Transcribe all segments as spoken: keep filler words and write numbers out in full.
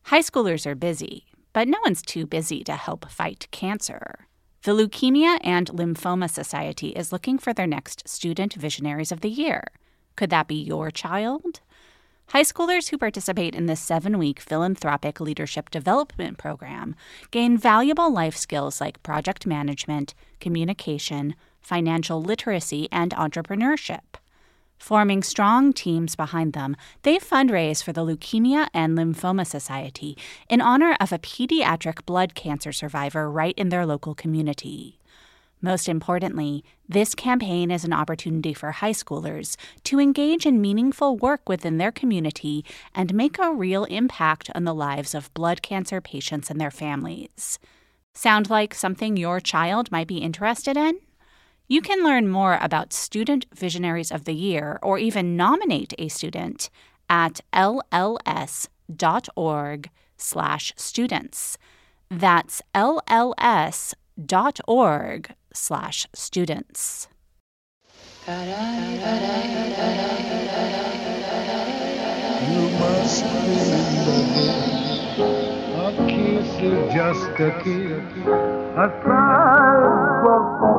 High schoolers are busy, but no one's too busy to help fight cancer. The Leukemia and Lymphoma Society is looking for their next Student Visionaries of the Year. Could that be your child? High schoolers who participate in this seven-week philanthropic leadership development program gain valuable life skills like project management, communication, financial literacy, and entrepreneurship. Forming strong teams behind them, they fundraise for the Leukemia and Lymphoma Society in honor of a pediatric blood cancer survivor right in their local community. Most importantly, this campaign is an opportunity for high schoolers to engage in meaningful work within their community and make a real impact on the lives of blood cancer patients and their families. Sound like something your child might be interested in? You can learn more about Student Visionaries of the Year or even nominate a student at lls.org slash students. That's lls.org slash students. You must remember, a kiss is just a kiss, a smile for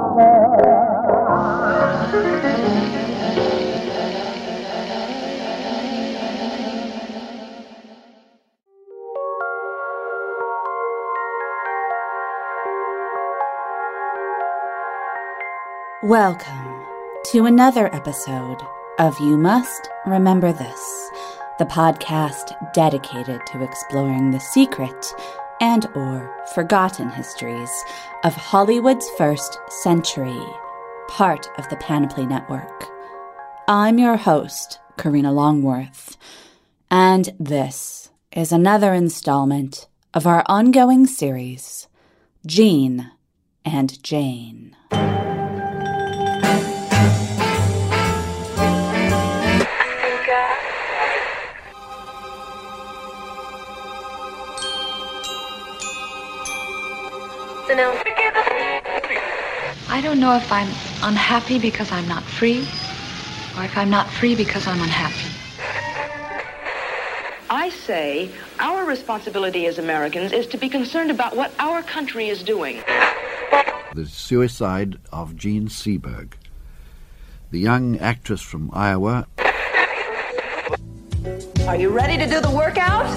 Welcome to another episode of You Must Remember This, the podcast dedicated to exploring the secret and or forgotten histories of Hollywood's first century, part of the Panoply Network. I'm your host, Karina Longworth, and this is another installment of our ongoing series, Jean and Jane. I don't know if I'm unhappy because I'm not free, or if I'm not free because I'm unhappy. I say our responsibility as Americans is to be concerned about what our country is doing. The suicide of Jean Seberg, the young actress from Iowa. Are you ready to do the workout?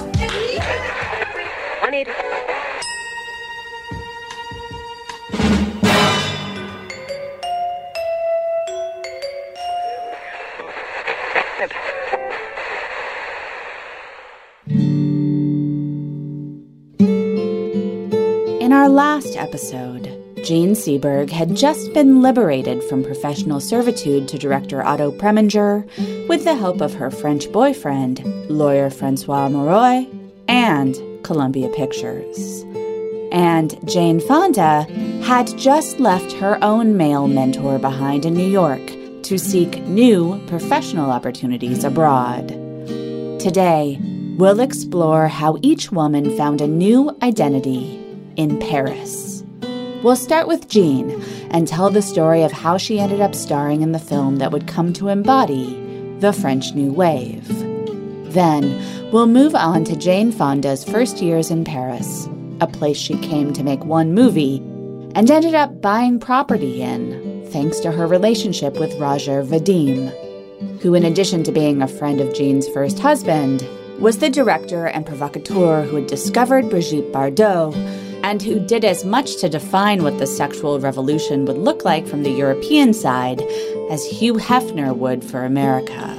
In our last episode, Jean Seberg had just been liberated from professional servitude to director Otto Preminger with the help of her French boyfriend, lawyer Francois Marois, and Columbia Pictures. And Jane Fonda had just left her own male mentor behind in New York to seek new professional opportunities abroad. Today, we'll explore how each woman found a new identity in Paris. We'll start with Jean and tell the story of how she ended up starring in the film that would come to embody the French New Wave. Then, we'll move on to Jane Fonda's first years in Paris, a place she came to make one movie and ended up buying property in, thanks to her relationship with Roger Vadim, who, in addition to being a friend of Jean's first husband, was the director and provocateur who had discovered Brigitte Bardot and who did as much to define what the sexual revolution would look like from the European side as Hugh Hefner would for America.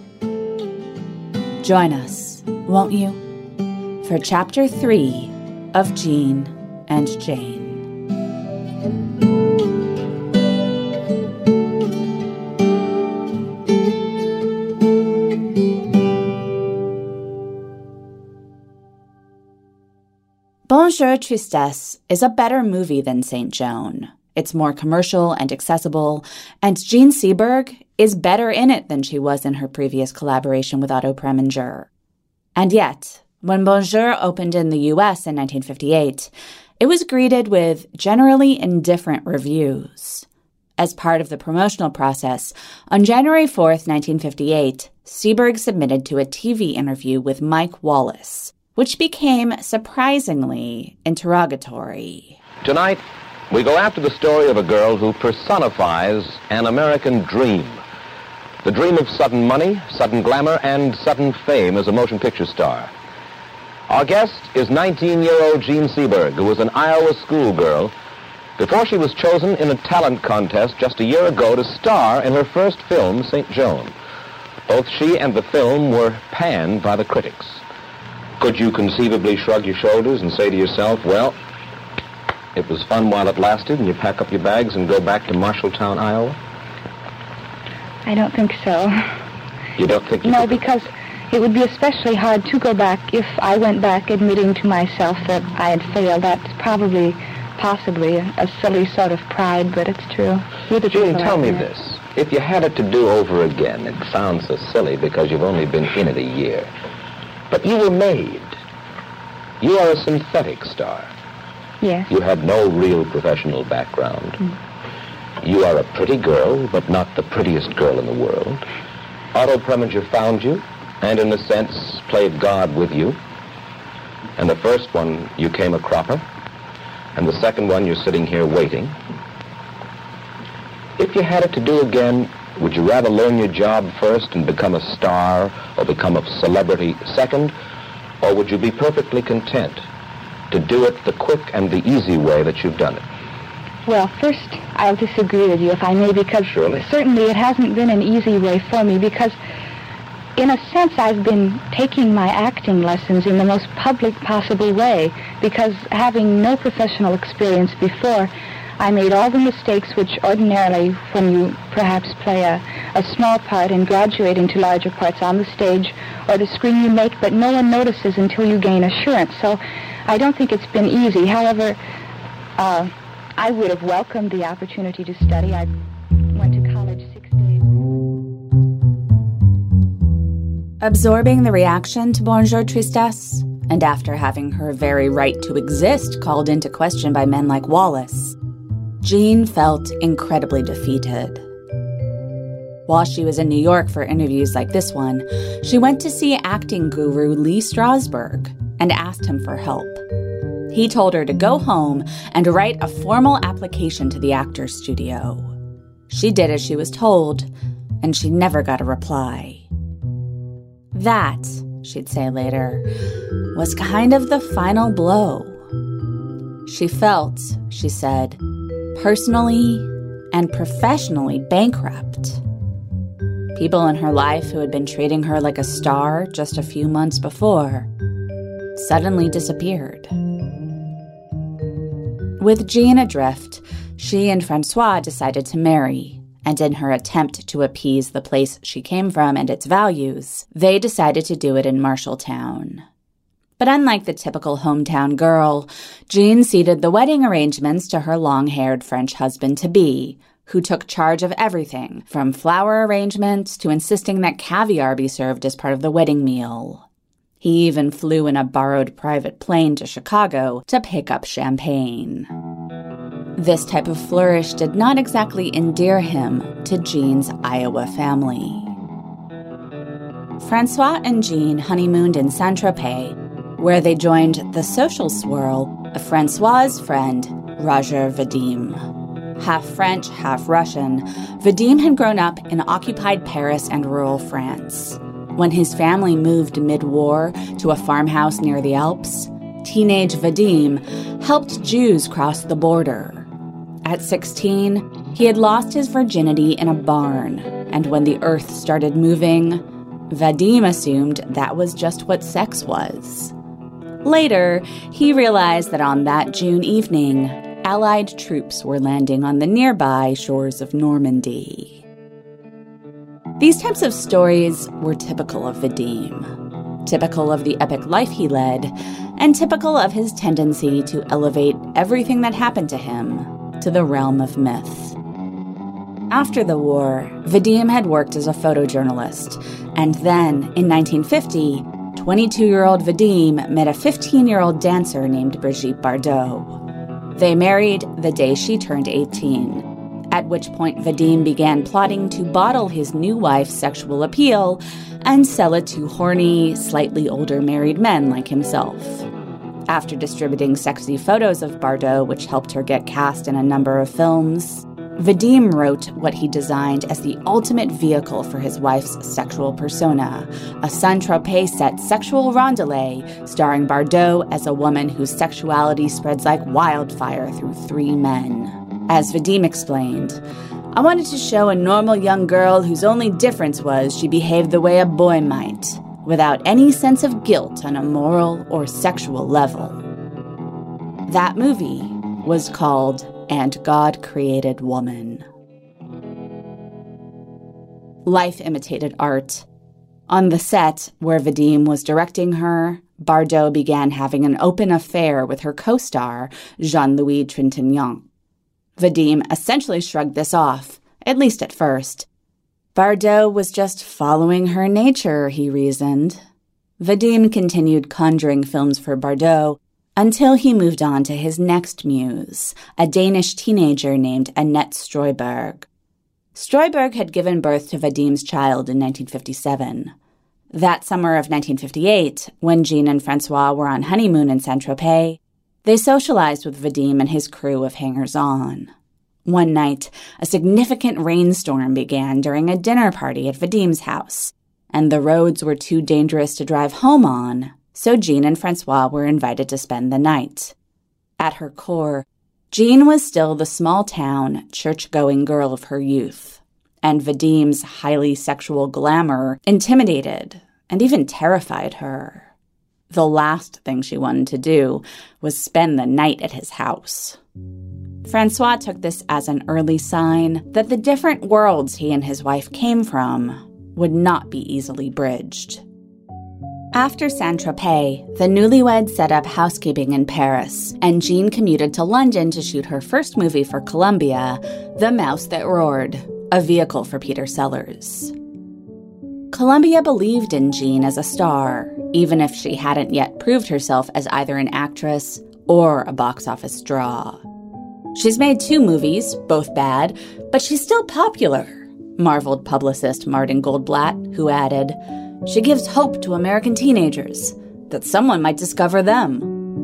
Join us, won't you, for Chapter three of Jean and Jane. Bonjour Tristesse is a better movie than Saint Joan. It's more commercial and accessible, and Jean Seberg is better in it than she was in her previous collaboration with Otto Preminger. And yet, when Bonjour opened in the U S in nineteen fifty-eight, it was greeted with generally indifferent reviews. As part of the promotional process, on January fourth, nineteen fifty-eight, Seberg submitted to a T V interview with Mike Wallace, which became surprisingly interrogatory. Tonight, we go after the story of a girl who personifies an American dream. The dream of sudden money, sudden glamour, and sudden fame as a motion picture star. Our guest is nineteen-year-old Jean Seberg, who was an Iowa schoolgirl before she was chosen in a talent contest just a year ago to star in her first film, Saint Joan. Both she and the film were panned by the critics. Could you conceivably shrug your shoulders and say to yourself, well, it was fun while it lasted, and you pack up your bags and go back to Marshalltown, Iowa? I don't think so. You don't think you No, could? because it would be especially hard to go back if I went back admitting to myself that I had failed. That's probably, possibly, a, a silly sort of pride, but it's true. You're the Jean, people tell out me there. this. If you had it to do over again, it sounds so silly because you've only been in it a year, but you were made. You are a synthetic star. Yes. You had no real professional background. Mm. You are a pretty girl, but not the prettiest girl in the world. Otto Preminger found you, and in a sense, played God with you. And the first one, you came a cropper. And the second one, you're sitting here waiting. If you had it to do again, would you rather learn your job first and become a star or become a celebrity second? Or would you be perfectly content to do it the quick and the easy way that you've done it? Well, first, I'll disagree with you, if I may, because Surely. certainly it hasn't been an easy way for me, because in a sense I've been taking my acting lessons in the most public possible way, because having no professional experience before, I made all the mistakes which ordinarily, when you perhaps play a, a small part and graduate into larger parts on the stage or the screen, you make, but no one notices until you gain assurance. So I don't think it's been easy. However, uh, I would have welcomed the opportunity to study. I went to college six days. Absorbing the reaction to Bonjour Tristesse, and after having her very right to exist called into question by men like Wallace, Jean felt incredibly defeated. While she was in New York for interviews like this one, she went to see acting guru Lee Strasberg and asked him for help. He told her to go home and write a formal application to the Actors Studio. She did as she was told, and she never got a reply. That, she'd say later, was kind of the final blow. She felt, she said, personally and professionally bankrupt. People in her life who had been treating her like a star just a few months before suddenly disappeared. With Jean adrift, she and Francois decided to marry, and in her attempt to appease the place she came from and its values, they decided to do it in Marshalltown. But unlike the typical hometown girl, Jean ceded the wedding arrangements to her long-haired French husband-to-be, who took charge of everything, from flower arrangements to insisting that caviar be served as part of the wedding meal. He even flew in a borrowed private plane to Chicago to pick up champagne. This type of flourish did not exactly endear him to Jean's Iowa family. Francois and Jean honeymooned in Saint-Tropez, where they joined the social swirl of Francois's friend, Roger Vadim. Half French, half Russian, Vadim had grown up in occupied Paris and rural France. When his family moved mid-war to a farmhouse near the Alps, teenage Vadim helped Jews cross the border. At sixteen, he had lost his virginity in a barn, and when the earth started moving, Vadim assumed that was just what sex was. Later, he realized that on that June evening, Allied troops were landing on the nearby shores of Normandy. These types of stories were typical of Vadim, typical of the epic life he led, and typical of his tendency to elevate everything that happened to him to the realm of myth. After the war, Vadim had worked as a photojournalist, and then, in nineteen fifty, twenty-two-year-old Vadim met a fifteen-year-old dancer named Brigitte Bardot. They married the day she turned eighteen. at which point Vadim began plotting to bottle his new wife's sexual appeal and sell it to horny, slightly older married men like himself. After distributing sexy photos of Bardot, which helped her get cast in a number of films, Vadim wrote what he designed as the ultimate vehicle for his wife's sexual persona, a Saint-Tropez-set sexual rondelay starring Bardot as a woman whose sexuality spreads like wildfire through three men. As Vadim explained, "I wanted to show a normal young girl whose only difference was she behaved the way a boy might, without any sense of guilt on a moral or sexual level." That movie was called And God Created Woman. Life imitated art. On the set, where Vadim was directing her, Bardot began having an open affair with her co-star, Jean-Louis Trintignant. Vadim essentially shrugged this off, at least at first. Bardot was just following her nature, he reasoned. Vadim continued conjuring films for Bardot until he moved on to his next muse, a Danish teenager named Annette Strøyberg. Strøyberg had given birth to Vadim's child in nineteen fifty-seven. That summer of nineteen fifty-eight, when Jean and Francois were on honeymoon in Saint-Tropez, they socialized with Vadim and his crew of hangers-on. One night, a significant rainstorm began during a dinner party at Vadim's house, and the roads were too dangerous to drive home on, so Jean and Francois were invited to spend the night. At her core, Jean was still the small-town, church-going girl of her youth, and Vadim's highly sexual glamour intimidated and even terrified her. The last thing she wanted to do was spend the night at his house. Francois took this as an early sign that the different worlds he and his wife came from would not be easily bridged. After Saint-Tropez, the newlyweds set up housekeeping in Paris, and Jean commuted to London to shoot her first movie for Columbia, The Mouse That Roared, a vehicle for Peter Sellers. Columbia believed in Jean as a star, even if she hadn't yet proved herself as either an actress or a box office draw. "She's made two movies, both bad, but she's still popular," marveled publicist Martin Goldblatt, who added, "She gives hope to American teenagers, that someone might discover them."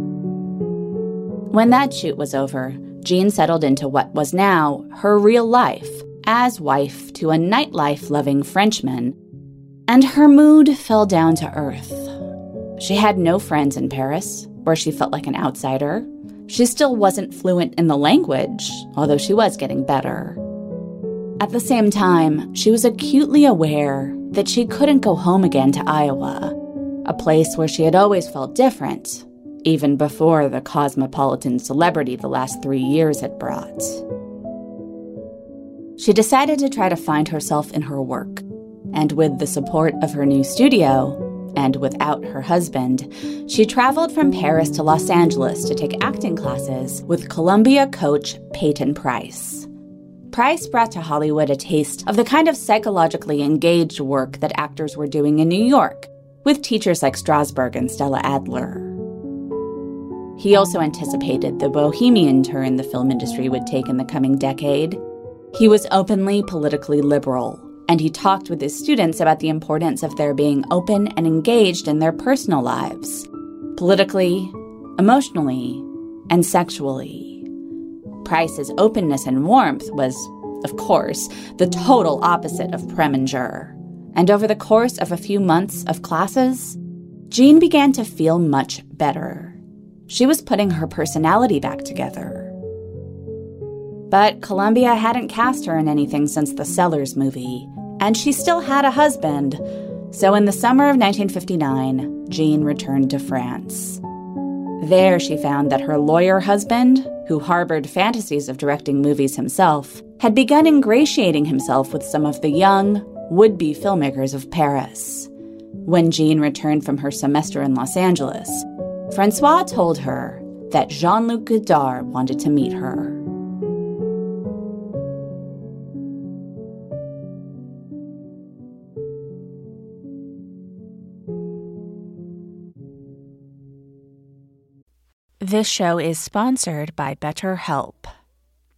When that shoot was over, Jean settled into what was now her real life, as wife to a nightlife-loving Frenchman, and her mood fell down to earth. She had no friends in Paris, where she felt like an outsider. She still wasn't fluent in the language, although she was getting better. At the same time, she was acutely aware that she couldn't go home again to Iowa, a place where she had always felt different, even before the cosmopolitan celebrity the last three years had brought. She decided to try to find herself in her work, and with the support of her new studio, and without her husband, she traveled from Paris to Los Angeles to take acting classes with Columbia coach Peyton Price. Price brought to Hollywood a taste of the kind of psychologically engaged work that actors were doing in New York, with teachers like Strasberg and Stella Adler. He also anticipated the bohemian turn the film industry would take in the coming decade. He was openly politically liberal, and he talked with his students about the importance of their being open and engaged in their personal lives, politically, emotionally, and sexually. Price's openness and warmth was, of course, the total opposite of Preminger. And over the course of a few months of classes, Jean began to feel much better. She was putting her personality back together. But Columbia hadn't cast her in anything since the Sellers movie, and she still had a husband. So in the summer of nineteen fifty-nine, Jean returned to France. There she found that her lawyer husband, who harbored fantasies of directing movies himself, had begun ingratiating himself with some of the young, would-be filmmakers of Paris. When Jean returned from her semester in Los Angeles, Francois told her that Jean-Luc Godard wanted to meet her. This show is sponsored by BetterHelp.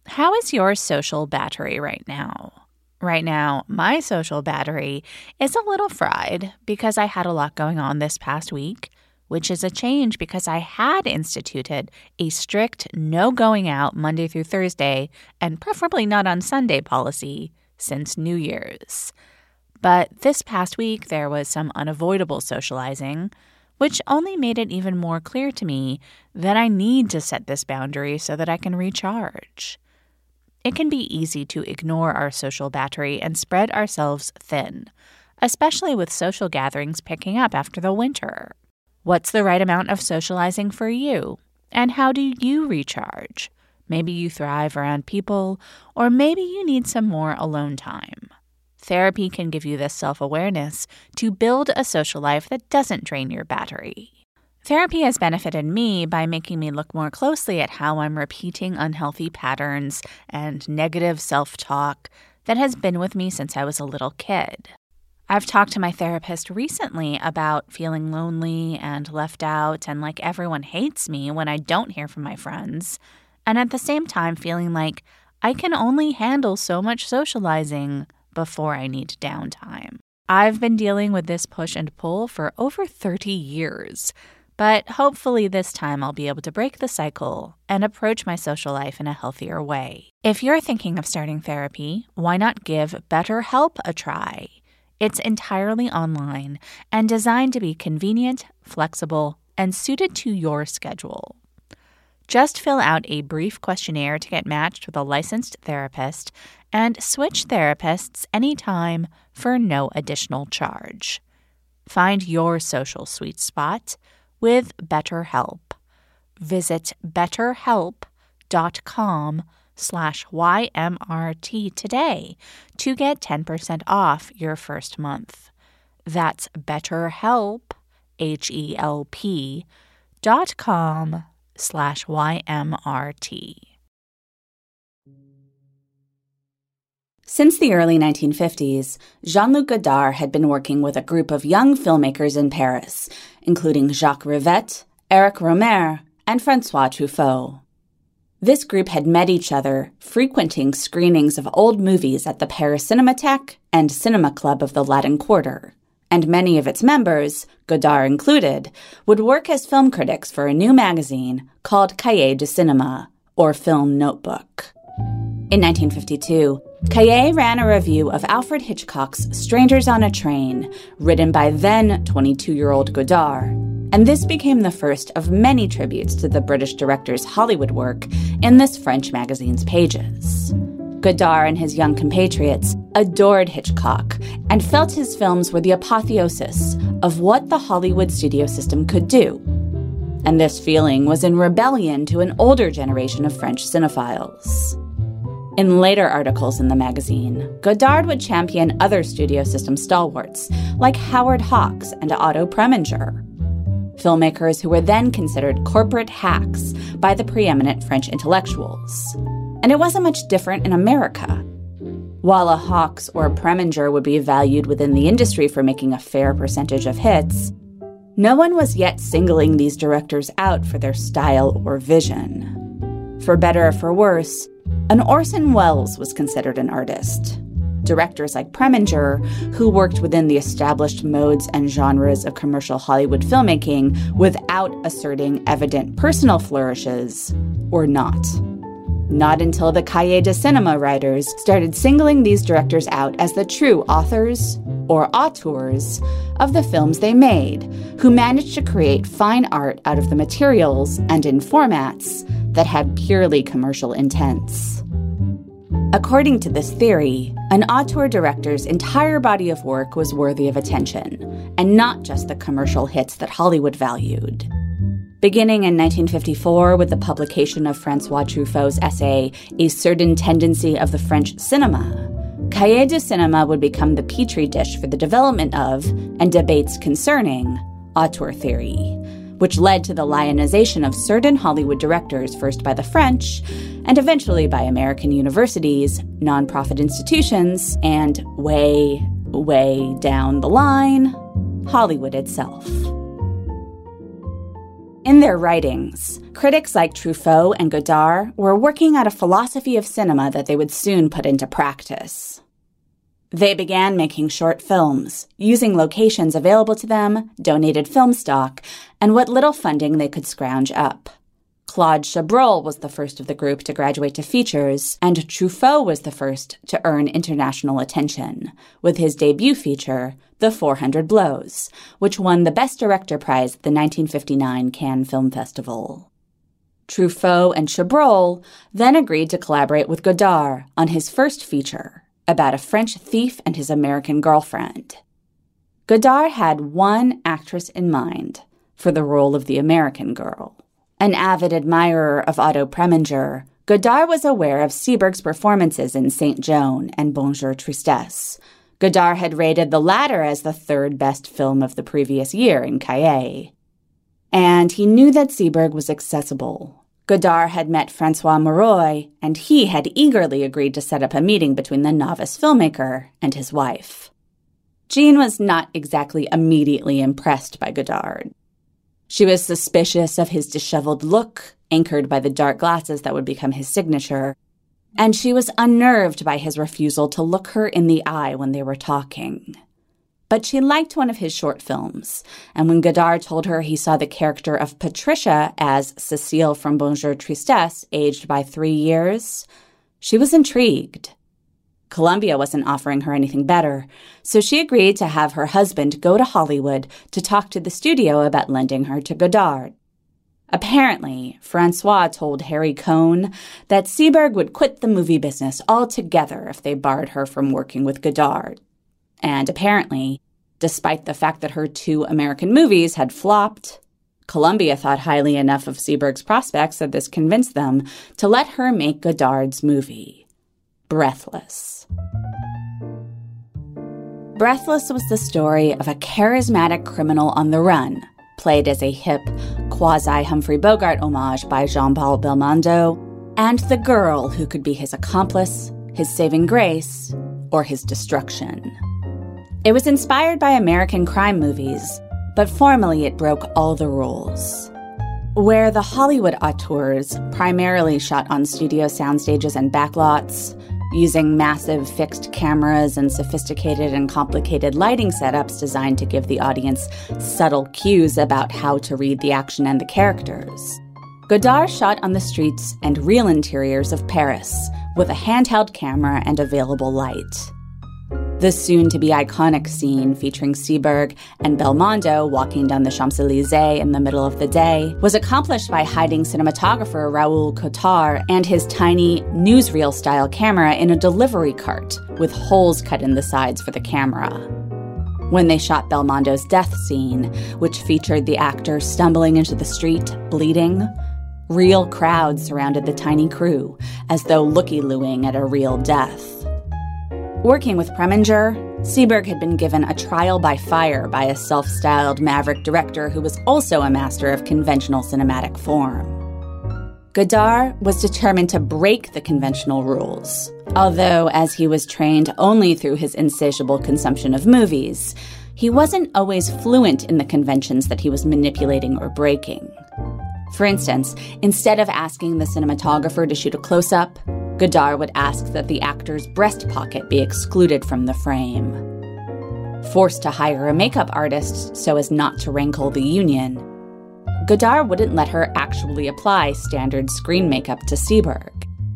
How is your social battery right now? Right now, my social battery is a little fried because I had a lot going on this past week, which is a change because I had instituted a strict no going out Monday through Thursday and preferably not on Sunday policy since New Year's. But this past week, there was some unavoidable socializing, which only made it even more clear to me that I need to set this boundary so that I can recharge. It can be easy to ignore our social battery and spread ourselves thin, especially with social gatherings picking up after the winter. What's the right amount of socializing for you? And how do you recharge? Maybe you thrive around people, or maybe you need some more alone time. Therapy can give you this self-awareness to build a social life that doesn't drain your battery. Therapy has benefited me by making me look more closely at how I'm repeating unhealthy patterns and negative self-talk that has been with me since I was a little kid. I've talked to my therapist recently about feeling lonely and left out and like everyone hates me when I don't hear from my friends, and at the same time feeling like I can only handle so much socializing before I need downtime. I've been dealing with this push and pull for over thirty years, but hopefully this time I'll be able to break the cycle and approach my social life in a healthier way. If you're thinking of starting therapy, why not give BetterHelp a try? It's entirely online and designed to be convenient, flexible, and suited to your schedule. Just fill out a brief questionnaire to get matched with a licensed therapist and switch therapists anytime for no additional charge. Find your social sweet spot with BetterHelp. Visit betterhelp.com slash YMRT today to get ten percent off your first month. That's BetterHelp, H E L P, dot com slash YMRT. Since the early nineteen fifties, Jean-Luc Godard had been working with a group of young filmmakers in Paris, including Jacques Rivette, Eric Rohmer, and François Truffaut. This group had met each other frequenting screenings of old movies at the Paris Cinémathèque and Cinema Club of the Latin Quarter, and many of its members, Godard included, would work as film critics for a new magazine called Cahiers du Cinéma, or Film Notebook. In nineteen fifty-two, Cahiers ran a review of Alfred Hitchcock's Strangers on a Train, written by then twenty-two-year-old Godard, and this became the first of many tributes to the British director's Hollywood work in this French magazine's pages. Godard and his young compatriots adored Hitchcock and felt his films were the apotheosis of what the Hollywood studio system could do. And this feeling was in rebellion to an older generation of French cinephiles. In later articles in the magazine, Godard would champion other studio system stalwarts like Howard Hawks and Otto Preminger, filmmakers who were then considered corporate hacks by the preeminent French intellectuals. And it wasn't much different in America. While a Hawks or a Preminger would be valued within the industry for making a fair percentage of hits, no one was yet singling these directors out for their style or vision. For better or for worse, an Orson Welles was considered an artist. Directors like Preminger, who worked within the established modes and genres of commercial Hollywood filmmaking without asserting evident personal flourishes, were not. Not until the Cahiers du Cinéma writers started singling these directors out as the true authors, or auteurs, of the films they made, who managed to create fine art out of the materials and in formats that had purely commercial intents. According to this theory, an auteur director's entire body of work was worthy of attention, and not just the commercial hits that Hollywood valued. Beginning in nineteen fifty-four with the publication of François Truffaut's essay, A Certain Tendency of the French Cinema, Cahiers du Cinéma would become the petri dish for the development of, and debates concerning, auteur theory, which led to the lionization of certain Hollywood directors first by the French, and eventually by American universities, nonprofit institutions, and way, way down the line, Hollywood itself. In their writings, critics like Truffaut and Godard were working out a philosophy of cinema that they would soon put into practice. They began making short films, using locations available to them, donated film stock, and what little funding they could scrounge up. Claude Chabrol was the first of the group to graduate to features, and Truffaut was the first to earn international attention, with his debut feature, The four hundred Blows, which won the Best Director prize at the nineteen fifty-nine Cannes Film Festival. Truffaut and Chabrol then agreed to collaborate with Godard on his first feature, about a French thief and his American girlfriend. Godard had one actress in mind for the role of the American girl. An avid admirer of Otto Preminger, Godard was aware of Seberg's performances in Saint Joan and Bonjour Tristesse. Godard had rated the latter as the third best film of the previous year in Cahiers. And he knew that Seberg was accessible. Godard had met Francois Mauroy, and he had eagerly agreed to set up a meeting between the novice filmmaker and his wife. Jean was not exactly immediately impressed by Godard. She was suspicious of his disheveled look, anchored by the dark glasses that would become his signature, and she was unnerved by his refusal to look her in the eye when they were talking. But she liked one of his short films, and when Godard told her he saw the character of Patricia as Cécile from Bonjour Tristesse aged by three years, she was intrigued. Columbia wasn't offering her anything better, so she agreed to have her husband go to Hollywood to talk to the studio about lending her to Godard. Apparently, Francois told Harry Cohn that Seberg would quit the movie business altogether if they barred her from working with Godard. And apparently, despite the fact that her two American movies had flopped, Columbia thought highly enough of Seberg's prospects that this convinced them to let her make Godard's movie, Breathless. Breathless was the story of a charismatic criminal on the run, played as a hip, quasi-Humphrey Bogart homage by Jean-Paul Belmondo, and the girl who could be his accomplice, his saving grace, or his destruction. It was inspired by American crime movies, but formally it broke all the rules. Where the Hollywood auteurs primarily shot on studio soundstages and backlots, using massive fixed cameras and sophisticated and complicated lighting setups designed to give the audience subtle cues about how to read the action and the characters, Godard shot on the streets and real interiors of Paris with a handheld camera and available light. The soon-to-be iconic scene featuring Seberg and Belmondo walking down the Champs-Élysées in the middle of the day was accomplished by hiding cinematographer Raoul Cotard and his tiny newsreel-style camera in a delivery cart with holes cut in the sides for the camera. When they shot Belmondo's death scene, which featured the actor stumbling into the street, bleeding, real crowds surrounded the tiny crew as though looky-looing at a real death. Working with Preminger, Seberg had been given a trial by fire by a self-styled maverick director who was also a master of conventional cinematic form. Godard was determined to break the conventional rules, although as he was trained only through his insatiable consumption of movies, he wasn't always fluent in the conventions that he was manipulating or breaking. For instance, instead of asking the cinematographer to shoot a close-up, Godard would ask that the actor's breast pocket be excluded from the frame. Forced to hire a makeup artist so as not to rankle the union, Godard wouldn't let her actually apply standard screen makeup to Seberg.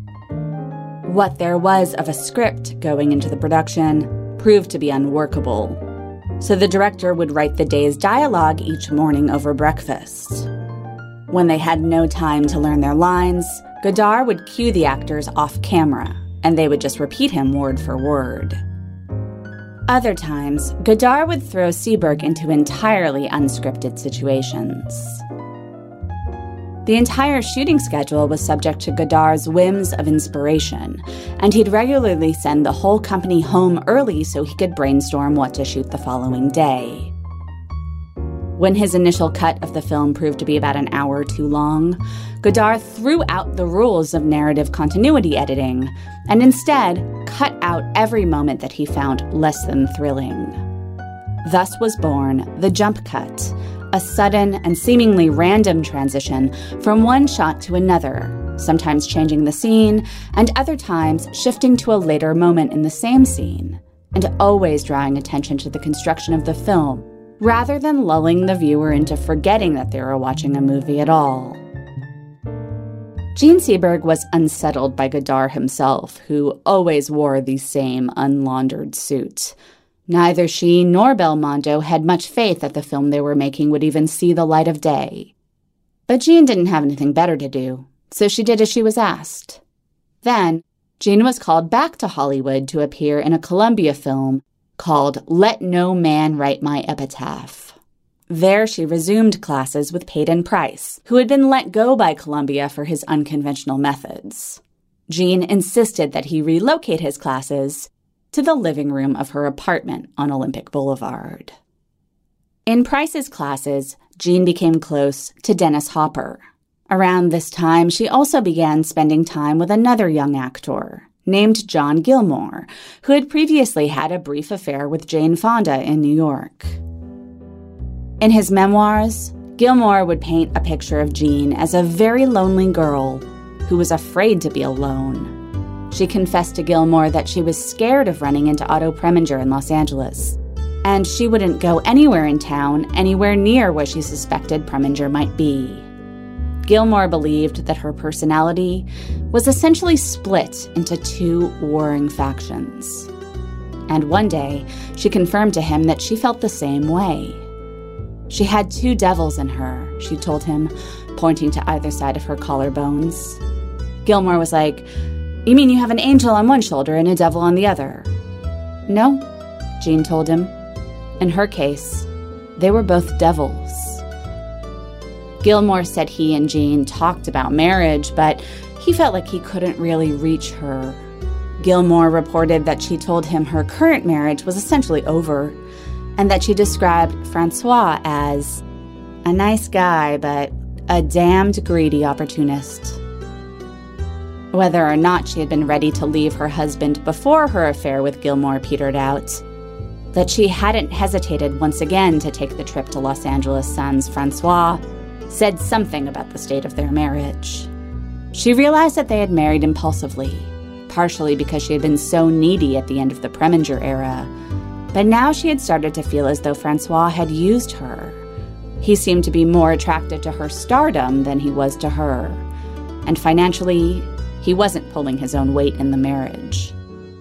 What there was of a script going into the production proved to be unworkable, so the director would write the day's dialogue each morning over breakfast. When they had no time to learn their lines, Godard would cue the actors off camera, and they would just repeat him word for word. Other times, Godard would throw Seberg into entirely unscripted situations. The entire shooting schedule was subject to Godard's whims of inspiration, and he'd regularly send the whole company home early so he could brainstorm what to shoot the following day. When his initial cut of the film proved to be about an hour too long, Godard threw out the rules of narrative continuity editing and instead cut out every moment that he found less than thrilling. Thus was born The Jump Cut, A sudden and seemingly random transition from one shot to another, sometimes changing the scene, and other times shifting to a later moment in the same scene, and always drawing attention to the construction of the film, rather than lulling the viewer into forgetting that they were watching a movie at all. Jean Seberg was unsettled by Godard himself, who always wore the same unlaundered suit. Neither she nor Belmondo had much faith that the film they were making would even see the light of day. But Jean didn't have anything better to do, so she did as she was asked. Then, Jean was called back to Hollywood to appear in a Columbia film called Let No Man Write My Epitaph. There she resumed classes with Peyton Price, who had been let go by Columbia for his unconventional methods. Jean insisted that he relocate his classes to the living room of her apartment on Olympic Boulevard. In Price's classes, Jean became close to Dennis Hopper. Around this time, she also began spending time with another young actor named John Gilmore, who had previously had a brief affair with Jane Fonda in New York. In his memoirs, Gilmore would paint a picture of Jean as a very lonely girl who was afraid to be alone. She confessed to Gilmore that she was scared of running into Otto Preminger in Los Angeles, and she wouldn't go anywhere in town, anywhere near where she suspected Preminger might be. Gilmore believed that her personality was essentially split into two warring factions. And one day, she confirmed to him that she felt the same way. She had two devils in her, she told him, pointing to either side of her collarbones. Gilmore was like, "You mean you have an angel on one shoulder and a devil on the other?" "No," Jean told him. In her case, they were both devils. Gilmore said he and Jean talked about marriage, but he felt like he couldn't really reach her. Gilmore reported that she told him her current marriage was essentially over, and that she described Francois as a nice guy, but a damned greedy opportunist. Whether or not she had been ready to leave her husband before her affair with Gilmore petered out, that she hadn't hesitated once again to take the trip to Los Angeles sans Francois said something about the state of their marriage. She realized that they had married impulsively, partially because she had been so needy at the end of the Preminger era, but now she had started to feel as though Francois had used her. He seemed to be more attracted to her stardom than he was to her, and financially, he wasn't pulling his own weight in the marriage.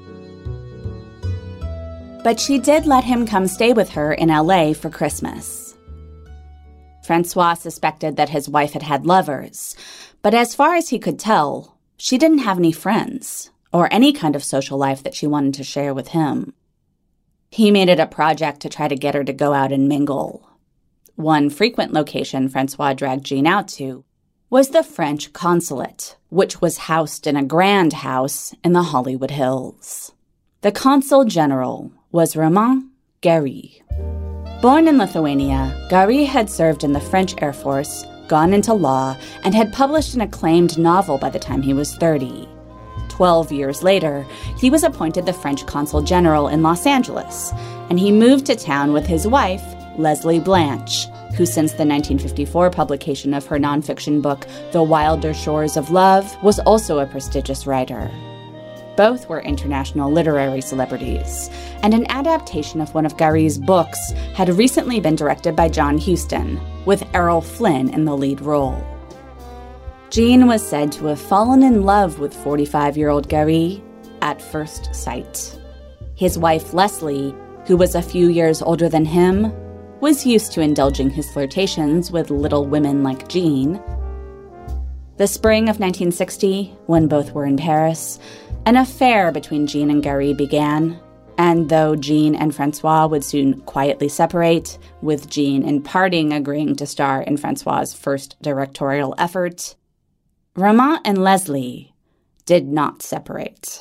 But she did let him come stay with her in L A for Christmas. Francois suspected that his wife had had lovers, but as far as he could tell, she didn't have any friends or any kind of social life that she wanted to share with him. He made it a project to try to get her to go out and mingle. One frequent location Francois dragged Jean out to was the French consulate, which was housed in a grand house in the Hollywood Hills. The consul general was Romain Gary. Born in Lithuania, Gary had served in the French Air Force, gone into law, and had published an acclaimed novel by the time he was thirty. Twelve years later, he was appointed the French consul general in Los Angeles, and he moved to town with his wife, Leslie Blanche, who since the nineteen fifty-four publication of her nonfiction book, The Wilder Shores of Love, was also a prestigious writer. Both were international literary celebrities, and an adaptation of one of Gary's books had recently been directed by John Huston, with Errol Flynn in the lead role. Jean was said to have fallen in love with forty-five-year-old Gary at first sight. His wife, Leslie, who was a few years older than him, was used to indulging his flirtations with little women like Jean. The spring of nineteen sixty, when both were in Paris, an affair between Jean and Gary began, and though Jean and Francois would soon quietly separate, with Jean in parting agreeing to star in Francois's first directorial effort, Romain and Leslie did not separate.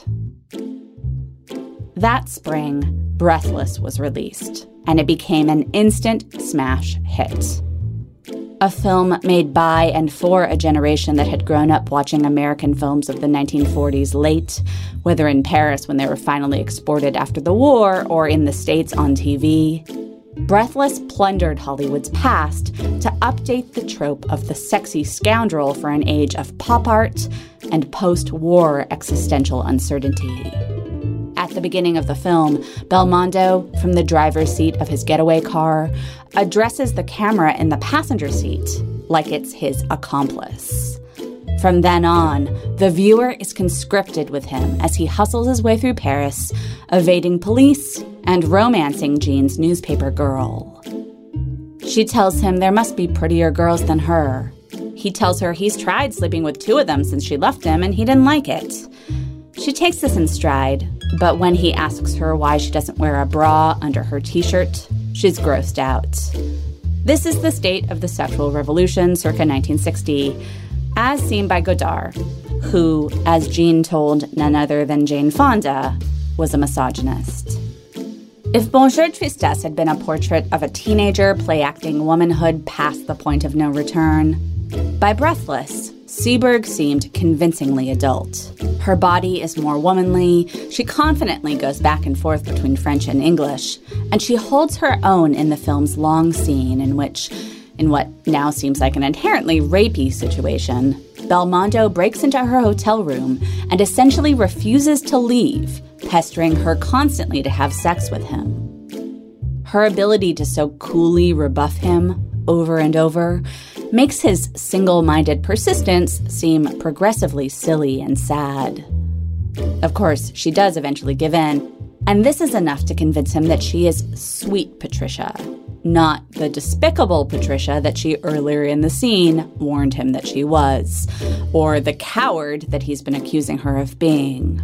That spring, Breathless was released, and it became an instant smash hit. A film made by and for a generation that had grown up watching American films of the nineteen forties late, whether in Paris when they were finally exported after the war or in the States on T V. Breathless plundered Hollywood's past to update the trope of the sexy scoundrel for an age of pop art and post-war existential uncertainty. At the beginning of the film, Belmondo, from the driver's seat of his getaway car, addresses the camera in the passenger seat like it's his accomplice. From then on, the viewer is conscripted with him as he hustles his way through Paris, evading police and romancing Jean's newspaper girl. She tells him there must be prettier girls than her. He tells her he's tried sleeping with two of them since she left him and he didn't like it. She takes this in stride, but when he asks her why she doesn't wear a bra under her t-shirt, she's grossed out. This is the state of the sexual revolution circa nineteen sixty, as seen by Godard, who, as Jean told none other than Jane Fonda, was a misogynist. If Bonjour Tristesse had been a portrait of a teenager play-acting womanhood past the point of no return, by Breathless, Seberg seemed convincingly adult. Her body is more womanly, she confidently goes back and forth between French and English, and she holds her own in the film's long scene in which, in what now seems like an inherently rapey situation, Belmondo breaks into her hotel room and essentially refuses to leave, pestering her constantly to have sex with him. Her ability to so coolly rebuff him over and over makes his single-minded persistence seem progressively silly and sad. Of course, she does eventually give in, and this is enough to convince him that she is sweet Patricia, not the despicable Patricia that she earlier in the scene warned him that she was, or the coward that he's been accusing her of being.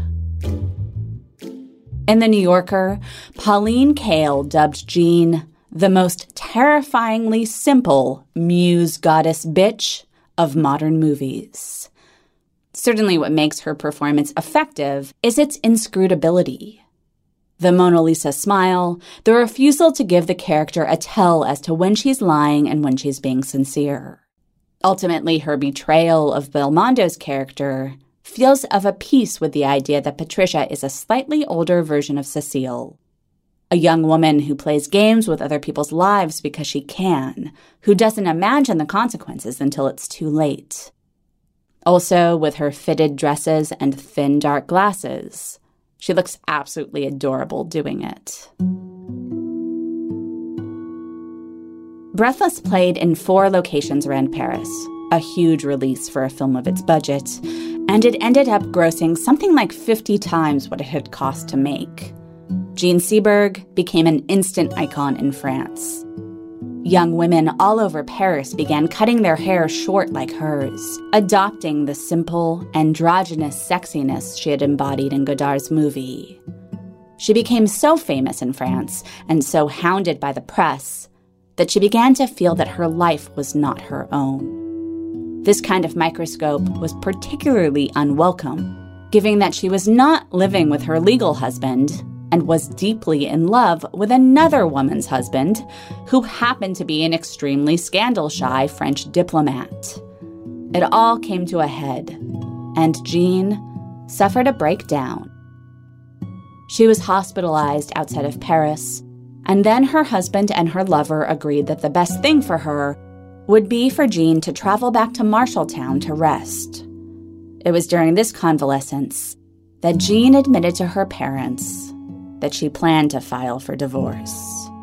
In The New Yorker, Pauline Kael dubbed Jean the most terrifyingly simple muse goddess bitch of modern movies. Certainly what makes her performance effective is its inscrutability. The Mona Lisa smile, the refusal to give the character a tell as to when she's lying and when she's being sincere. Ultimately, her betrayal of Belmondo's character feels of a piece with the idea that Patricia is a slightly older version of Cecile. A young woman who plays games with other people's lives because she can, who doesn't imagine the consequences until it's too late. Also, with her fitted dresses and thin dark glasses, she looks absolutely adorable doing it. Breathless played in four locations around Paris, a huge release for a film of its budget, and it ended up grossing something like fifty times what it had cost to make. Jean Seberg became an instant icon in France. Young women all over Paris began cutting their hair short like hers, adopting the simple, androgynous sexiness she had embodied in Godard's movie. She became so famous in France and so hounded by the press that she began to feel that her life was not her own. This kind of microscope was particularly unwelcome, given that she was not living with her legal husband and was deeply in love with another woman's husband who happened to be an extremely scandal-shy French diplomat. It all came to a head, and Jean suffered a breakdown. She was hospitalized outside of Paris, and then her husband and her lover agreed that the best thing for her would be for Jean to travel back to Marshalltown to rest. It was during this convalescence that Jean admitted to her parents that she planned to file for divorce.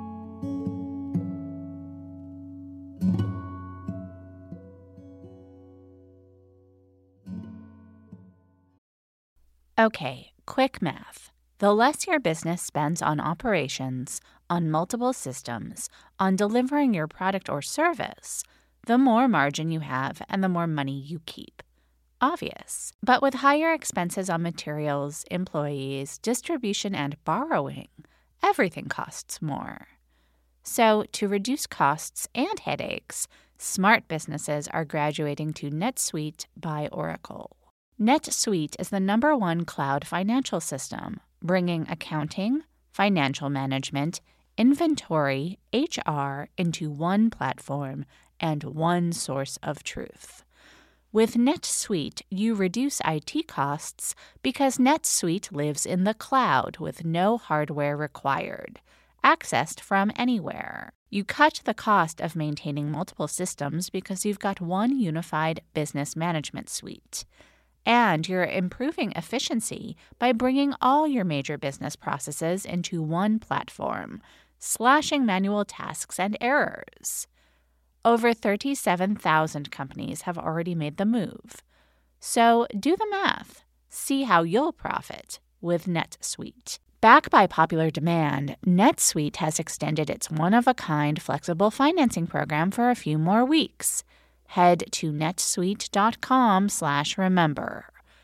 Okay, quick math. The less your business spends on operations, on multiple systems, on delivering your product or service, the more margin you have and the more money you keep. Obvious. But with higher expenses on materials, employees, distribution, and borrowing, everything costs more. So, to reduce costs and headaches, smart businesses are graduating to NetSuite by Oracle. NetSuite is the number one cloud financial system, bringing accounting, financial management, inventory, H R into one platform and one source of truth. With NetSuite, you reduce I T costs because NetSuite lives in the cloud with no hardware required, accessed from anywhere. You cut the cost of maintaining multiple systems because you've got one unified business management suite. And you're improving efficiency by bringing all your major business processes into one platform, slashing manual tasks and errors. Over thirty-seven thousand companies have already made the move. So do the math. See how you'll profit with NetSuite. Backed by popular demand, NetSuite has extended its one-of-a-kind flexible financing program for a few more weeks. Head to netsuite.com slash remember.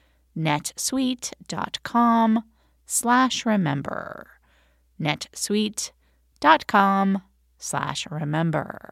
netsuite.com slash remember. netsuite.com slash remember.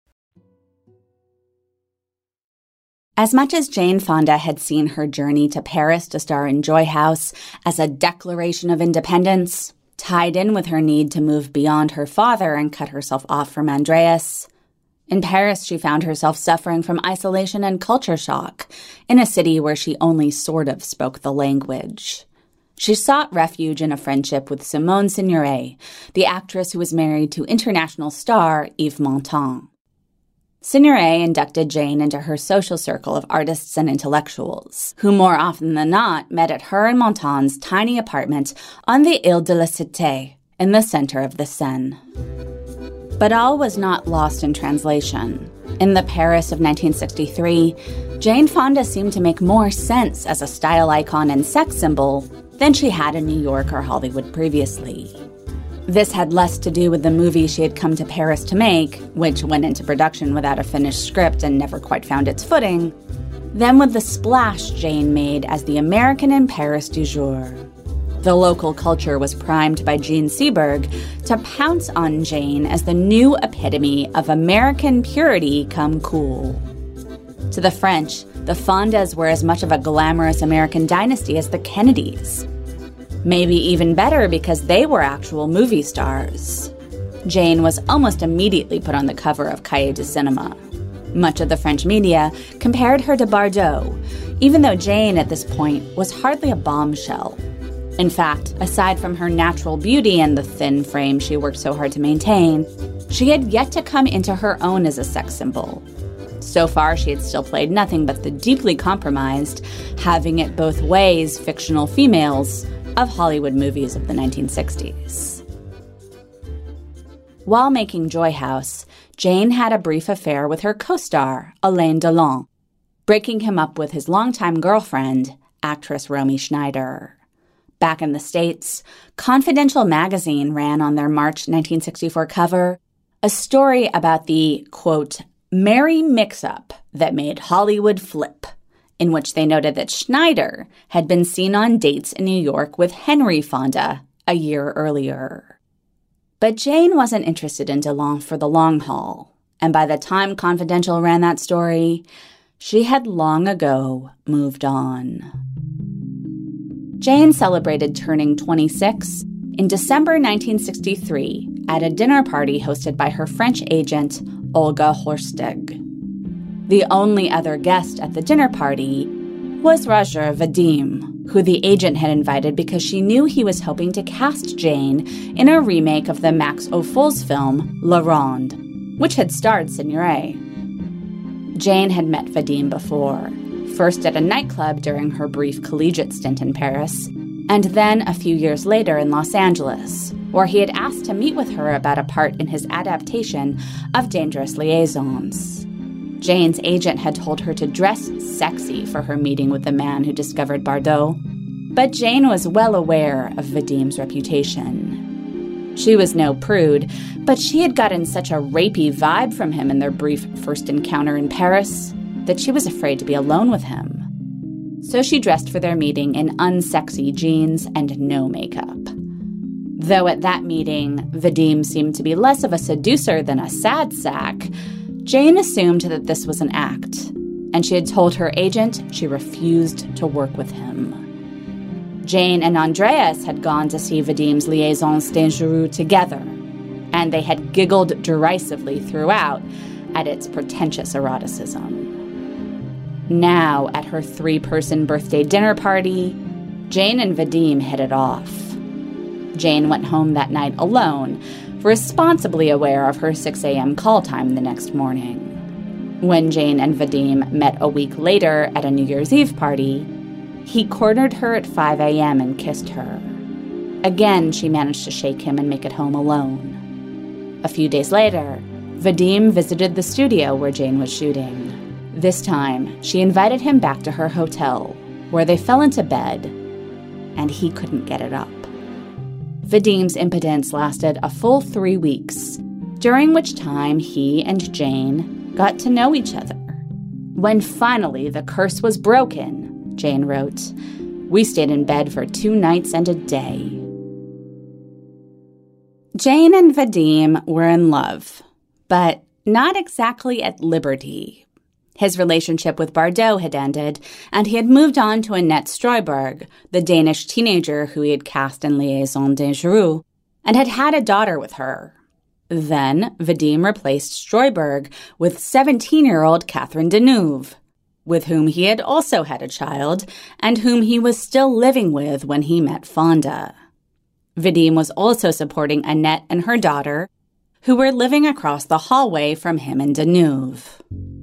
As much as Jane Fonda had seen her journey to Paris to star in Joy House as a declaration of independence, tied in with her need to move beyond her father and cut herself off from Andreas, in Paris she found herself suffering from isolation and culture shock in a city where she only sort of spoke the language. She sought refuge in a friendship with Simone Signoret, the actress who was married to international star Yves Montand. Signoret inducted Jane into her social circle of artists and intellectuals, who more often than not met at her and Montand's tiny apartment on the Ile de la Cité, in the center of the Seine. But all was not lost in translation. In the Paris of nineteen sixty-three, Jane Fonda seemed to make more sense as a style icon and sex symbol than she had in New York or Hollywood previously. This had less to do with the movie she had come to Paris to make, which went into production without a finished script and never quite found its footing, than with the splash Jane made as the American in Paris du jour. The local culture was primed by Jean Seberg to pounce on Jane as the new epitome of American purity come cool. To the French, the Fondas were as much of a glamorous American dynasty as the Kennedys. Maybe even better because they were actual movie stars. Jane was almost immediately put on the cover of Cahiers du Cinéma. Much of the French media compared her to Bardot, even though Jane at this point was hardly a bombshell. In fact, aside from her natural beauty and the thin frame she worked so hard to maintain, she had yet to come into her own as a sex symbol. So far, she had still played nothing but the deeply compromised, having it both ways fictional females of Hollywood movies of the nineteen sixties. While making Joy House, Jane had a brief affair with her co-star, Alain Delon, breaking him up with his longtime girlfriend, actress Romy Schneider. Back in the States, Confidential magazine ran on their March nineteen sixty-four cover a story about the, quote, merry mix-up that made Hollywood flip, in which they noted that Schneider had been seen on dates in New York with Henry Fonda a year earlier. But Jane wasn't interested in Delon for the long haul, and by the time Confidential ran that story, she had long ago moved on. Jane celebrated turning twenty-six in December nineteen sixty-three at a dinner party hosted by her French agent, Olga Horstig. The only other guest at the dinner party was Roger Vadim, who the agent had invited because she knew he was hoping to cast Jane in a remake of the Max Ophuls film La Ronde, which had starred Signoret. Jane had met Vadim before, first at a nightclub during her brief collegiate stint in Paris, and then a few years later in Los Angeles, where he had asked to meet with her about a part in his adaptation of Dangerous Liaisons. Jane's agent had told her to dress sexy for her meeting with the man who discovered Bardot, but Jane was well aware of Vadim's reputation. She was no prude, but she had gotten such a rapey vibe from him in their brief first encounter in Paris that she was afraid to be alone with him. So she dressed for their meeting in unsexy jeans and no makeup. Though at that meeting, Vadim seemed to be less of a seducer than a sad sack, Jane assumed that this was an act, and she had told her agent she refused to work with him. Jane and Andreas had gone to see Vadim's Liaisons Dangereuses together, and they had giggled derisively throughout at its pretentious eroticism. Now, at her three-person birthday dinner party, Jane and Vadim hit it off. Jane went home that night alone, responsibly aware of her six a.m. call time the next morning. When Jane and Vadim met a week later at a New Year's Eve party, he cornered her at five a.m. and kissed her. Again, she managed to shake him and make it home alone. A few days later, Vadim visited the studio where Jane was shooting. This time, she invited him back to her hotel, where they fell into bed, and he couldn't get it up. Vadim's impotence lasted a full three weeks, during which time he and Jane got to know each other. When finally the curse was broken, Jane wrote, "We stayed in bed for two nights and a day." Jane and Vadim were in love, but not exactly at liberty. His relationship with Bardot had ended, and he had moved on to Annette Strøyberg, the Danish teenager who he had cast in Liaison Dangereuse, and had had a daughter with her. Then Vadim replaced Strøyberg with seventeen-year-old Catherine Deneuve, with whom he had also had a child, and whom he was still living with when he met Fonda. Vadim was also supporting Annette and her daughter, who were living across the hallway from him and Deneuve.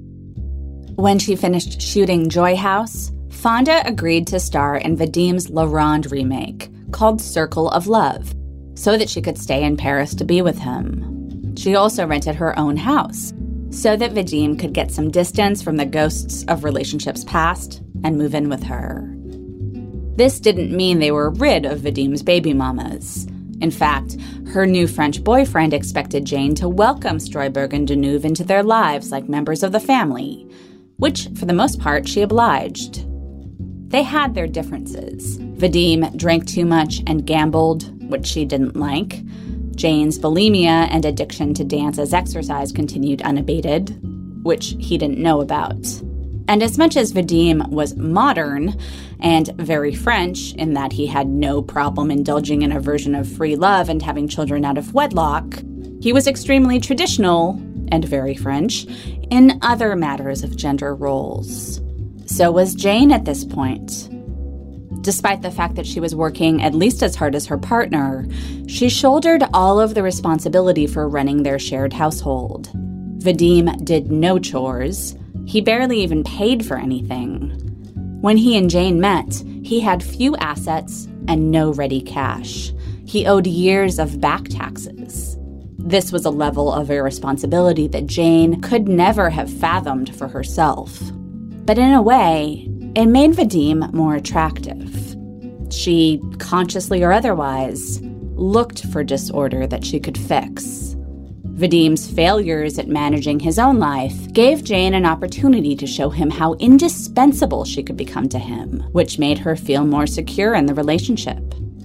When she finished shooting Joy House, Fonda agreed to star in Vadim's La Ronde remake, called Circle of Love, so that she could stay in Paris to be with him. She also rented her own house, so that Vadim could get some distance from the ghosts of relationships past and move in with her. This didn't mean they were rid of Vadim's baby mamas. In fact, her new French boyfriend expected Jane to welcome Strøyberg and Deneuve into their lives like members of the family, which, for the most part, she obliged. They had their differences. Vadim drank too much and gambled, which she didn't like. Jane's bulimia and addiction to dance as exercise continued unabated, which he didn't know about. And as much as Vadim was modern and very French in that he had no problem indulging in a version of free love and having children out of wedlock, he was extremely traditional and very French in other matters of gender roles. So was Jane at this point. Despite the fact that she was working at least as hard as her partner, she shouldered all of the responsibility for running their shared household. Vadim did no chores. He barely even paid for anything. When he and Jane met, he had few assets and no ready cash. He owed years of back taxes. This was a level of irresponsibility that Jane could never have fathomed for herself. But in a way, it made Vadim more attractive. She, consciously or otherwise, looked for disorder that she could fix. Vadim's failures at managing his own life gave Jane an opportunity to show him how indispensable she could become to him, which made her feel more secure in the relationship.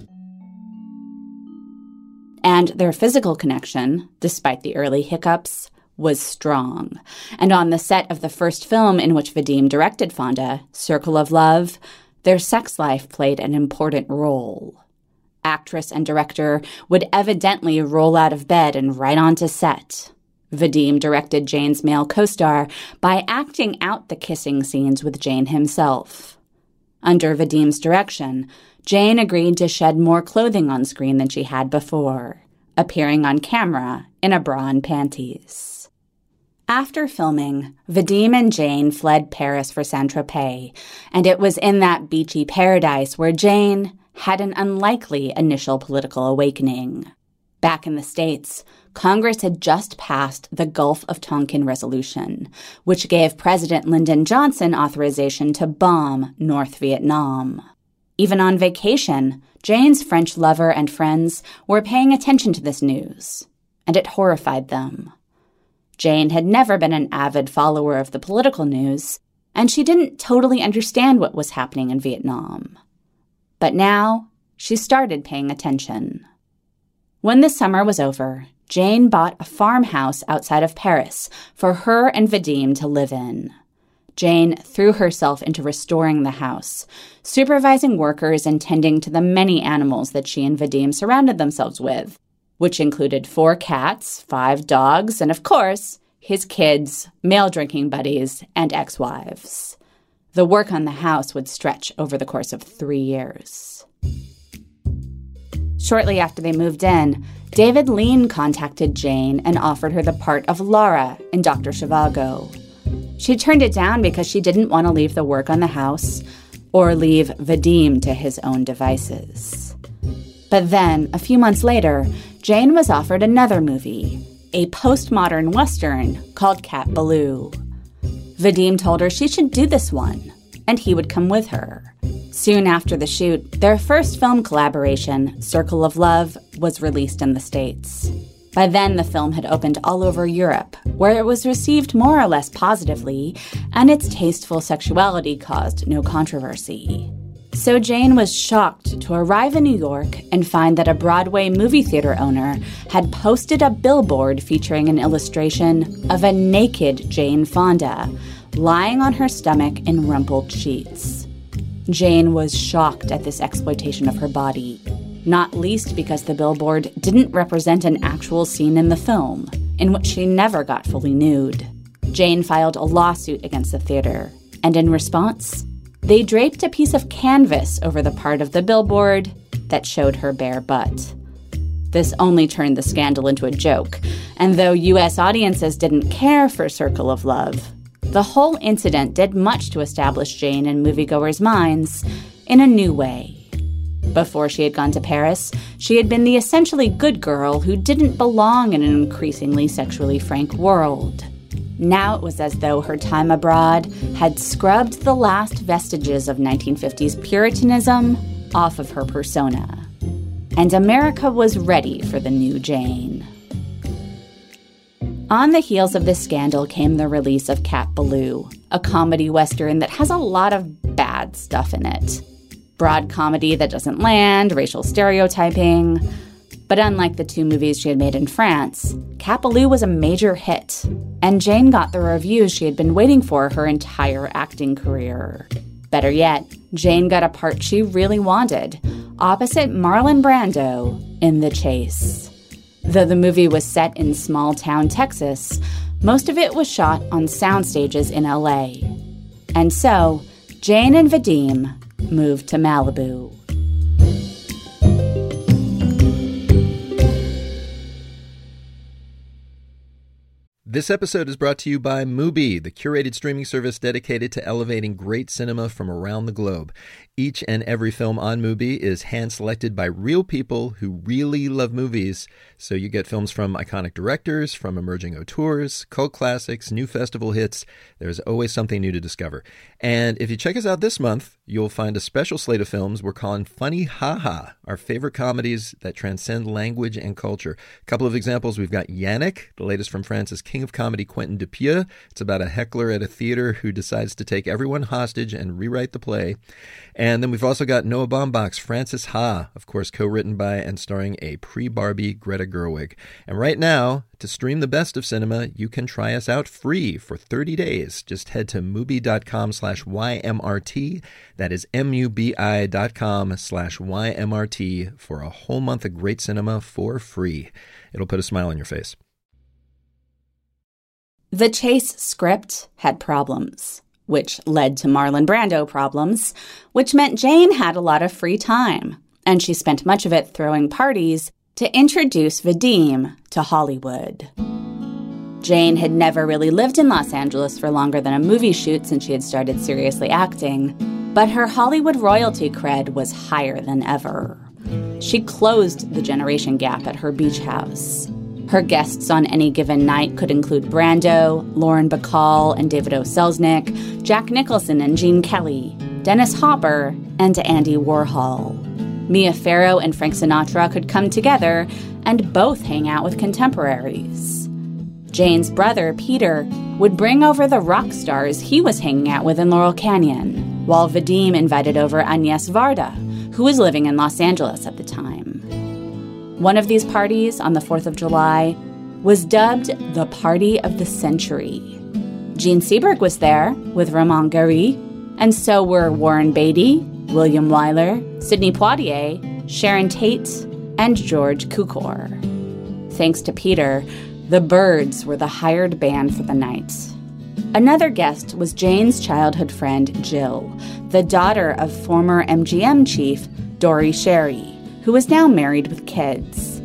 And their physical connection, despite the early hiccups, was strong. And on the set of the first film in which Vadim directed Fonda, Circle of Love, their sex life played an important role. Actress and director would evidently roll out of bed and right onto set. Vadim directed Jane's male co-star by acting out the kissing scenes with Jane himself. Under Vadim's direction, Jane agreed to shed more clothing on screen than she had before, appearing on camera in a bra and panties. After filming, Vadim and Jane fled Paris for Saint-Tropez, and it was in that beachy paradise where Jane had an unlikely initial political awakening. Back in the States, Congress had just passed the Gulf of Tonkin Resolution, which gave President Lyndon Johnson authorization to bomb North Vietnam. Even on vacation, Jane's French lover and friends were paying attention to this news, and it horrified them. Jane had never been an avid follower of the political news, and she didn't totally understand what was happening in Vietnam. But now, she started paying attention. When the summer was over, Jane bought a farmhouse outside of Paris for her and Vadim to live in. Jane threw herself into restoring the house, supervising workers and tending to the many animals that she and Vadim surrounded themselves with, which included four cats, five dogs, and of course, his kids, male drinking buddies, and ex-wives. The work on the house would stretch over the course of three years. Shortly after they moved in, David Lean contacted Jane and offered her the part of Laura in Doctor Zhivago. She turned it down because she didn't want to leave the work on the house or leave Vadim to his own devices. But then, a few months later, Jane was offered another movie, a postmodern Western called Cat Ballou. Vadim told her she should do this one, and he would come with her. Soon after the shoot, their first film collaboration, Circle of Love, was released in the States. By then, the film had opened all over Europe, where it was received more or less positively, and its tasteful sexuality caused no controversy. So Jane was shocked to arrive in New York and find that a Broadway movie theater owner had posted a billboard featuring an illustration of a naked Jane Fonda lying on her stomach in rumpled sheets. Jane was shocked at this exploitation of her body, not least because the billboard didn't represent an actual scene in the film, in which she never got fully nude. Jane filed a lawsuit against the theater, and in response, they draped a piece of canvas over the part of the billboard that showed her bare butt. This only turned the scandal into a joke, and though U S audiences didn't care for Circle of Love, the whole incident did much to establish Jane in moviegoers' minds in a new way. Before she had gone to Paris, she had been the essentially good girl who didn't belong in an increasingly sexually frank world. Now it was as though her time abroad had scrubbed the last vestiges of nineteen fifties Puritanism off of her persona. And America was ready for the new Jane. On the heels of this scandal came the release of Cat Ballou, a comedy western that has a lot of bad stuff in it. Broad comedy that doesn't land, racial stereotyping. But unlike the two movies she had made in France, Cat Ballou was a major hit, and Jane got the reviews she had been waiting for her entire acting career. Better yet, Jane got a part she really wanted, opposite Marlon Brando in The Chase. Though the movie was set in small-town Texas, most of it was shot on sound stages in L A. And so, Jane and Vadim moved to Malibu. This episode is brought to you by Mubi, the curated streaming service dedicated to elevating great cinema from around the globe. Each and every film on Mubi is hand-selected by real people who really love movies. So you get films from iconic directors, from emerging auteurs, cult classics, new festival hits. There's always something new to discover. And if you check us out this month, you'll find a special slate of films we're calling Funny Ha Ha, our favorite comedies that transcend language and culture. A couple of examples, we've got Yannick, the latest from France's king of comedy, Quentin Dupieux. It's about a heckler at a theater who decides to take everyone hostage and rewrite the play. And then we've also got Noah Baumbach's Frances Ha, of course co-written by and starring a pre-Barbie Greta Gerwig. And right now, to stream the best of cinema, you can try us out free for thirty days. Just head to Mubi.com slash YMRT. That is M-U-B-I dot com slash Y-M-R-T for a whole month of great cinema for free. It'll put a smile on your face. The Chase script had problems, which led to Marlon Brando problems, which meant Jane had a lot of free time, and she spent much of it throwing parties to introduce Vadim to Hollywood. Jane had never really lived in Los Angeles for longer than a movie shoot since she had started seriously acting, but her Hollywood royalty cred was higher than ever. She closed the generation gap at her beach house. Her guests on any given night could include Brando, Lauren Bacall and David O. Selznick, Jack Nicholson and Gene Kelly, Dennis Hopper, and Andy Warhol. Mia Farrow and Frank Sinatra could come together and both hang out with contemporaries. Jane's brother, Peter, would bring over the rock stars he was hanging out with in Laurel Canyon, while Vadim invited over Agnes Varda, who was living in Los Angeles at the time. One of these parties, on the fourth of July, was dubbed the Party of the Century. Jean Seberg was there with Romain Gary, and so were Warren Beatty, William Wyler, Sidney Poitier, Sharon Tate, and George Cukor. Thanks to Peter, the Byrds were the hired band for the night. Another guest was Jane's childhood friend Jill, the daughter of former M G M chief Dori Sherry, who was now married with kids.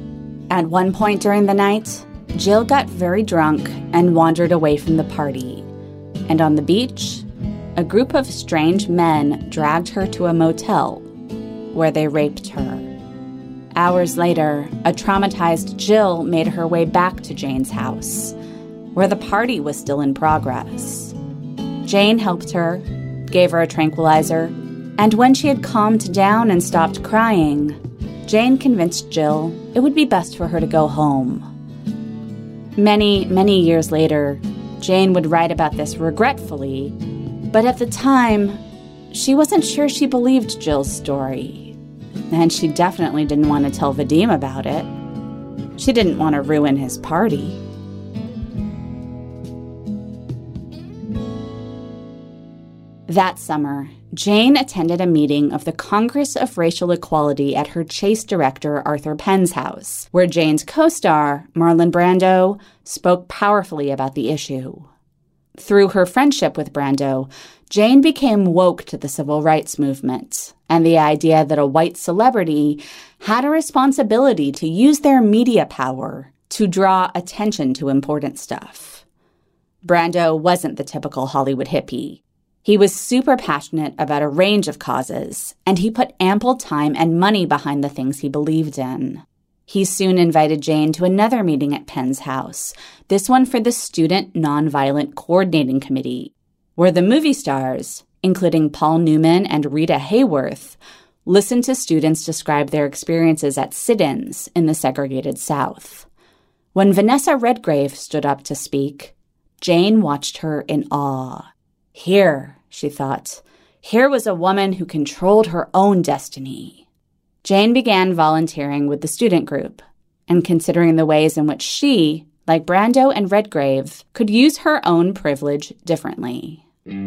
At one point during the night, Jill got very drunk and wandered away from the party. And on the beach, a group of strange men dragged her to a motel where they raped her. Hours later, a traumatized Jill made her way back to Jane's house, where the party was still in progress. Jane helped her, gave her a tranquilizer, and when she had calmed down and stopped crying, Jane convinced Jill it would be best for her to go home. Many, many years later, Jane would write about this regretfully, but at the time, she wasn't sure she believed Jill's story. And she definitely didn't want to tell Vadim about it. She didn't want to ruin his party. That summer, Jane attended a meeting of the Congress of Racial Equality at her Chase director Arthur Penn's house, where Jane's co-star, Marlon Brando, spoke powerfully about the issue. Through her friendship with Brando, Jane became woke to the civil rights movement and the idea that a white celebrity had a responsibility to use their media power to draw attention to important stuff. Brando wasn't the typical Hollywood hippie. He was super passionate about a range of causes, and he put ample time and money behind the things he believed in. He soon invited Jane to another meeting at Penn's house, this one for the Student Nonviolent Coordinating Committee, where the movie stars, including Paul Newman and Rita Hayworth, listened to students describe their experiences at sit-ins in the segregated South. When Vanessa Redgrave stood up to speak, Jane watched her in awe. Here, she thought, here was a woman who controlled her own destiny. Jane began volunteering with the student group and considering the ways in which she, like Brando and Redgrave, could use her own privilege differently.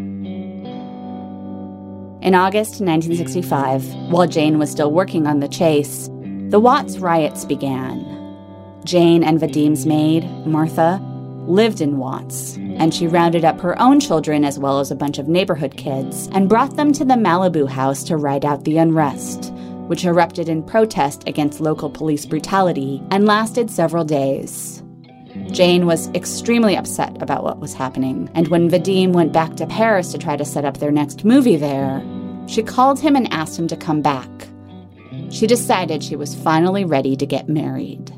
In August nineteen sixty-five, while Jane was still working on the Chase, the Watts riots began. Jane and Vadim's maid, Martha, lived in Watts, and she rounded up her own children as well as a bunch of neighborhood kids and brought them to the Malibu house to ride out the unrest, which erupted in protest against local police brutality and lasted several days. Jane was extremely upset about what was happening, and when Vadim went back to Paris to try to set up their next movie there, she called him and asked him to come back. She decided she was finally ready to get married.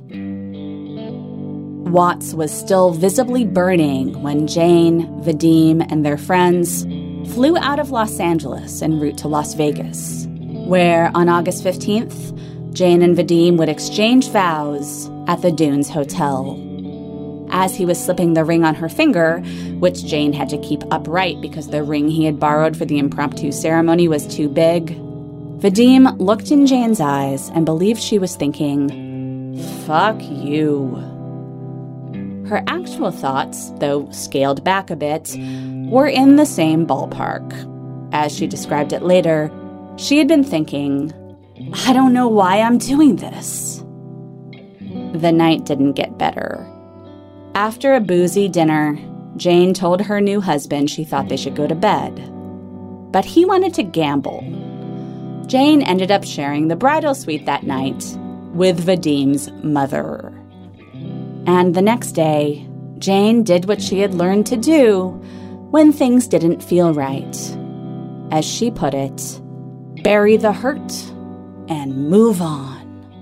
Watts was still visibly burning when Jane, Vadim, and their friends flew out of Los Angeles en route to Las Vegas, where on August fifteenth, Jane and Vadim would exchange vows at the Dunes Hotel. As he was slipping the ring on her finger, which Jane had to keep upright because the ring he had borrowed for the impromptu ceremony was too big, Vadim looked in Jane's eyes and believed she was thinking, "Fuck you." Her actual thoughts, though scaled back a bit, were in the same ballpark. As she described it later, she had been thinking, "I don't know why I'm doing this." The night didn't get better. After a boozy dinner, Jane told her new husband she thought they should go to bed. But he wanted to gamble. Jane ended up sharing the bridal suite that night with Vadim's mother. And the next day, Jane did what she had learned to do when things didn't feel right. As she put it, bury the hurt and move on.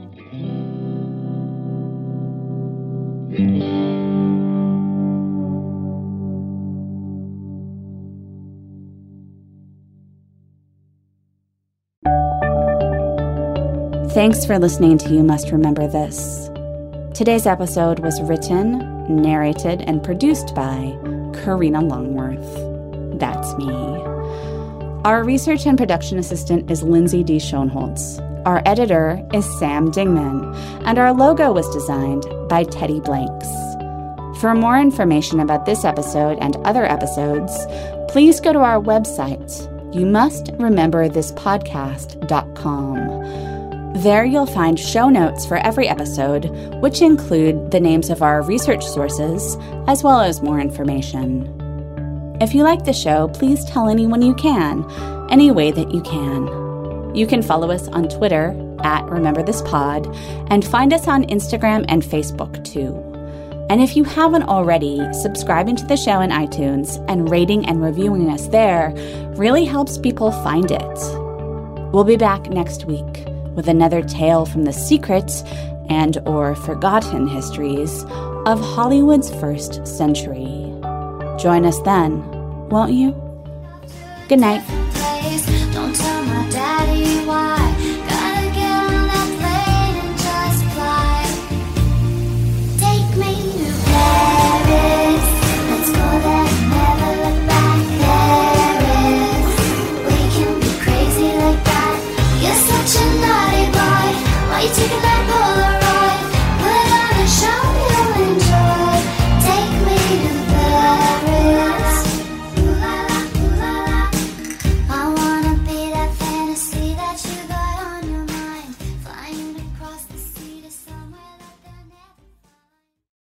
Thanks for listening to You Must Remember This. Today's episode was written, narrated, and produced by Karina Longworth. That's me. Our research and production assistant is Lindsay D. Schoenholtz. Our editor is Sam Dingman, and our logo was designed by Teddy Blanks. For more information about this episode and other episodes, please go to our website, you must remember this podcast dot com. There you'll find show notes for every episode, which include the names of our research sources, as well as more information. If you like the show, please tell anyone you can, any way that you can. You can follow us on Twitter at Remember This Pod, and find us on Instagram and Facebook too. And if you haven't already, subscribing to the show in iTunes and rating and reviewing us there really helps people find it. We'll be back next week with another tale from the secret and or forgotten histories of Hollywood's first century. Join us then, won't you? Good night.